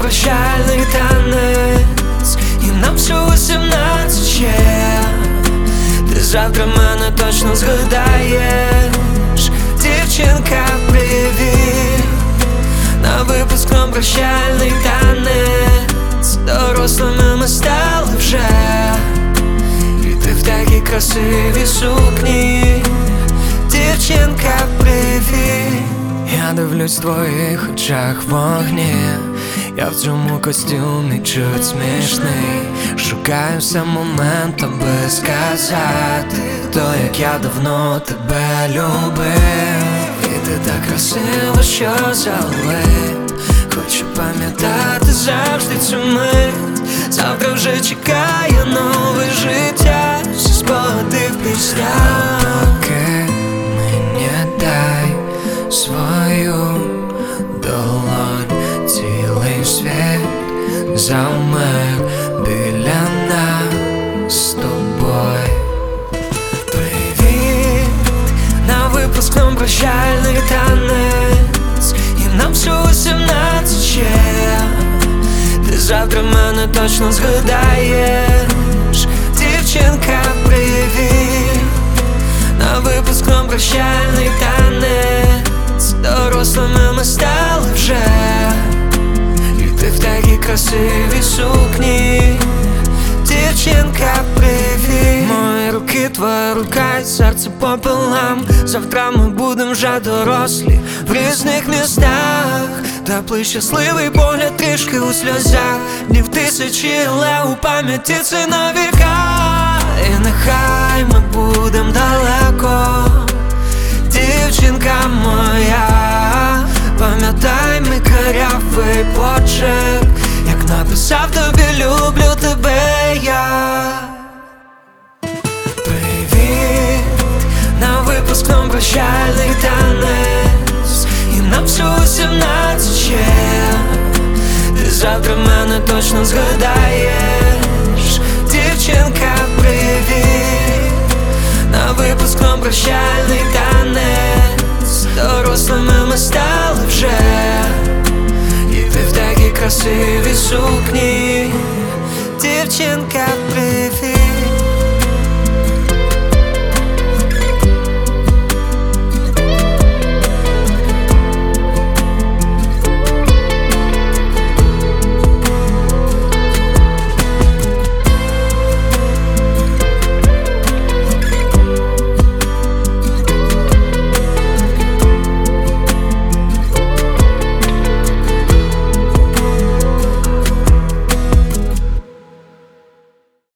прощальний танець, і нам всього 17 ще. Ти завтра мене точно згадаєш. Дівчинка, привіт. На випускном прощальний танець. Дорослими ми стали вже, і ти в такій красивій сукні. Дівчинка, привіт. Я дивлюсь в твоїх очах вогні. Я в цьому костюмі чуть смішний. Шукаю все момент, аби сказати то, як я давно тебе любив. І ти так красиво, що залит. Хочу пам'ятати завжди цю мить. Завтра вже чекає нове життя, всі спогади в піснях. Поки мені дай свою долонь, цілий світ завмер біля нас з тобою. Привіт, на випускном прощальний танець, і нам всього 17 ще. Ти завтра мене точно згадаєш. Дівчинка, привіт. На випускном прощальний танець. Дорослими ми стали вже, і ти в такій красивій сукні. Дівчинка, привіт. Мої руки, твоя рука і серце пополам. Завтра ми будем вже дорослі в різних містах. Теплий щасливий погляд трішки у сльозах. Днів тисячі, але у пам'яті це на віка. І нехай ми будем далеко. Дівчинка моя, пам'ятай мій карявий почерк, як написав тобі люблю тебе я. Привіт, на випускном прощальний танець, і нам всього 17 ще. Ти завтра мене точно згадаєш. Дівчинка, привіт. На випускном прощальний танець. Дорослими ми стали вже, і ти в такій красивій сукні. Дівчинка, привіт.